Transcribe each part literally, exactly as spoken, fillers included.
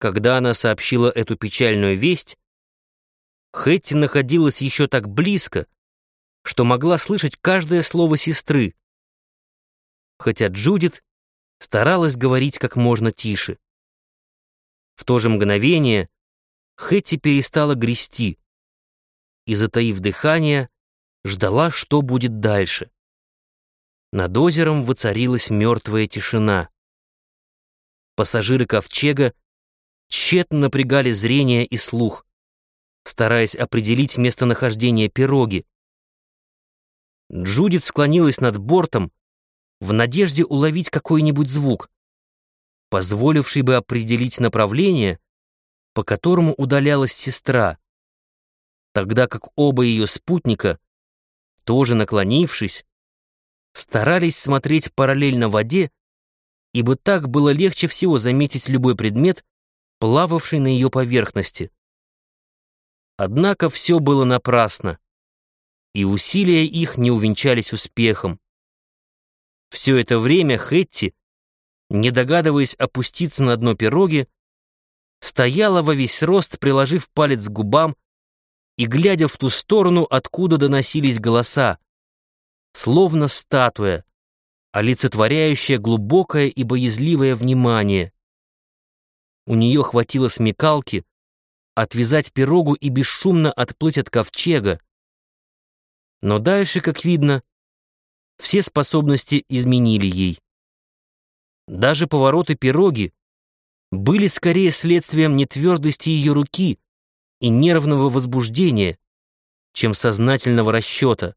Когда она сообщила эту печальную весть, Хэтти находилась еще так близко, что могла слышать каждое слово сестры, хотя Джудит старалась говорить как можно тише. В то же мгновение Хэтти перестала грести и, затаив дыхание, ждала, что будет дальше. Над озером воцарилась мертвая тишина. Пассажиры ковчега тщетно напрягали зрение и слух, стараясь определить местонахождение пироги. Джудит склонилась над бортом в надежде уловить какой-нибудь звук, позволивший бы определить направление, по которому удалялась сестра, тогда как оба ее спутника, тоже наклонившись, старались смотреть параллельно воде, ибо так было легче всего заметить любой предмет, плававший на ее поверхности. Однако все было напрасно, и усилия их не увенчались успехом. Все это время Хэтти, не догадываясь опуститься на дно пироги, стояла во весь рост, приложив палец к губам и глядя в ту сторону, откуда доносились голоса, словно статуя, олицетворяющая глубокое и боязливое внимание. У нее хватило смекалки отвязать пирогу и бесшумно отплыть от ковчега. Но дальше, как видно, все способности изменили ей. Даже повороты пироги были скорее следствием нетвердости ее руки и нервного возбуждения, чем сознательного расчета.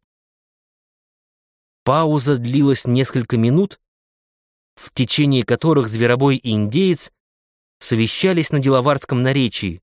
Пауза длилась несколько минут, в течение которых зверобой и индеец совещались на делаварском наречии.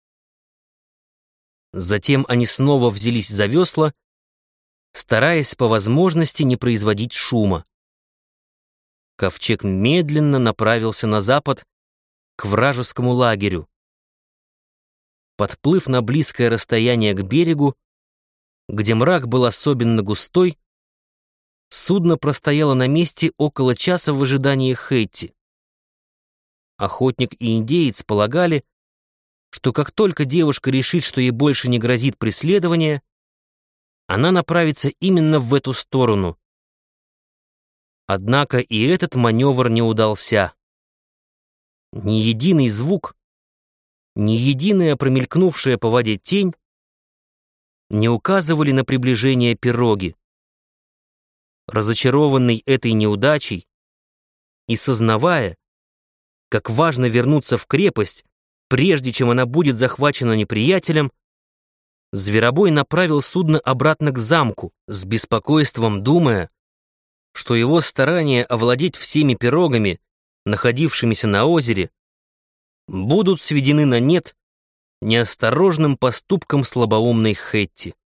Затем они снова взялись за весла, стараясь по возможности не производить шума. Ковчег медленно направился на запад к вражескому лагерю. Подплыв на близкое расстояние к берегу, где мрак был особенно густой, судно простояло на месте около часа в ожидании Хэтти. Охотник и индеец полагали, что как только девушка решит, что ей больше не грозит преследование, она направится именно в эту сторону. Однако и этот маневр не удался. Ни единый звук, ни единая промелькнувшая по воде тень не указывали на приближение пироги. Разочарованный этой неудачей и сознавая, как важно вернуться в крепость, прежде чем она будет захвачена неприятелем, зверобой направил судно обратно к замку, с беспокойством думая, что его старания овладеть всеми пирогами, находившимися на озере, будут сведены на нет неосторожным поступком слабоумной Хэтти.